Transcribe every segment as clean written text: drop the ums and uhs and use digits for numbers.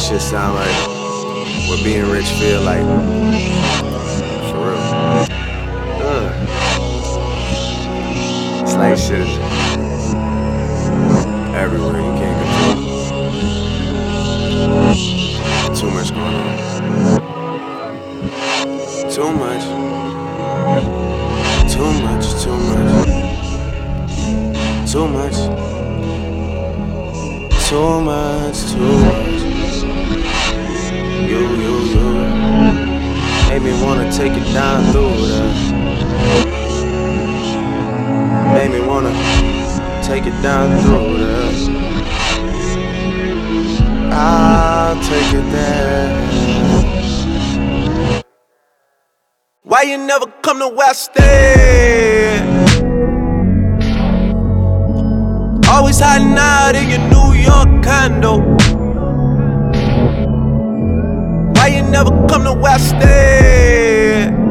shit sound like what being rich feel like. For real. It's like shit is everywhere, you can't control it. Too much going on. Too much. Too much, too much. Too much. Too much, too much. You. Made me wanna take it down through that. Made me wanna take it down through that. I'll take it there. Why you never come to West End? Always hiding out in your New York condo. Why you never come to West End?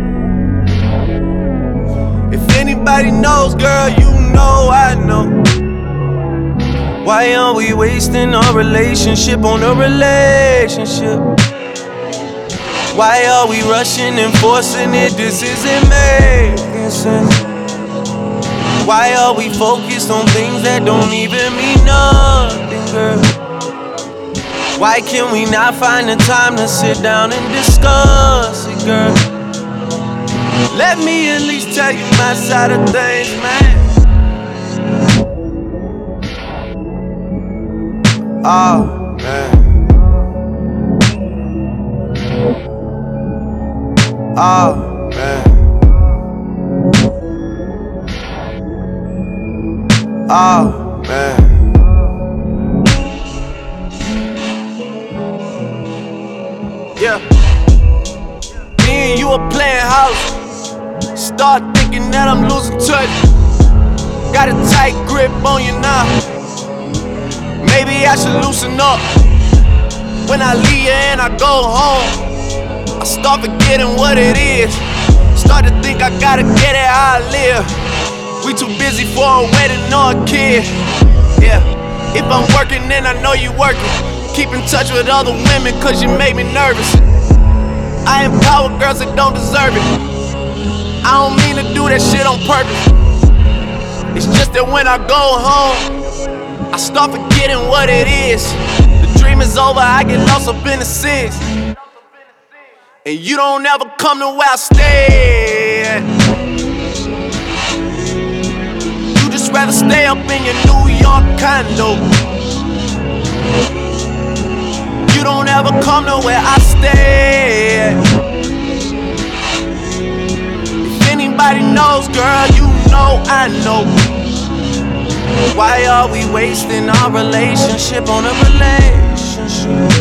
If anybody knows, girl, you know I know. Why are we wasting our relationship on a relationship? Why are we rushing and forcing it? This isn't making sense. Why are we focused on things that don't even mean nothing, girl? Why can we not find the time to sit down and discuss it, girl? Let me at least tell you my side of things, man. Oh, man. Oh, man. Oh, man. Yeah. Me and you are playing house. Start thinking that I'm losing touch. Got a tight grip on you now. Maybe I should loosen up. When I leave you and I go home, I start forgetting what it is. Start to think I gotta get it how I live. We too busy for a wedding or a kid. Yeah, if I'm working then I know you working. Keep in touch with other women cause you make me nervous. I empower girls that don't deserve it. I don't mean to do that shit on purpose. It's just that when I go home, I start forgetting what it is. The dream is over, I get lost up in the six. And you don't ever come to where I stay. You just rather stay up in your New York condo. You don't ever come to where I stay. If anybody knows, girl, you know I know. Why are we wasting our relationship on a relationship?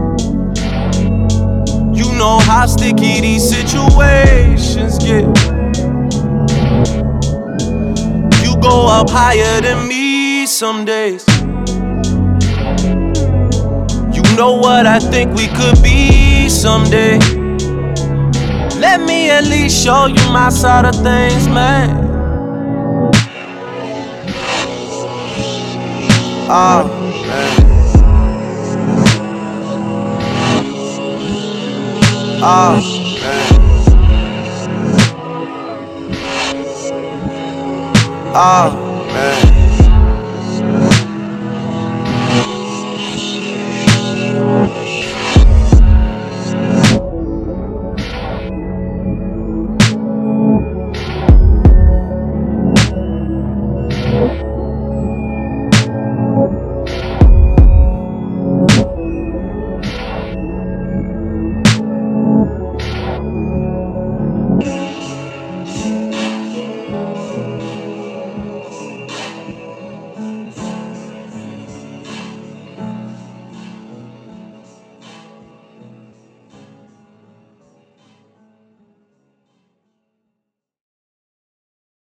You know how sticky these situations get. You go up higher than me some days. You know what I think we could be someday. Let me at least show you my side of things, man. Oh, man. Oh, man. Oh.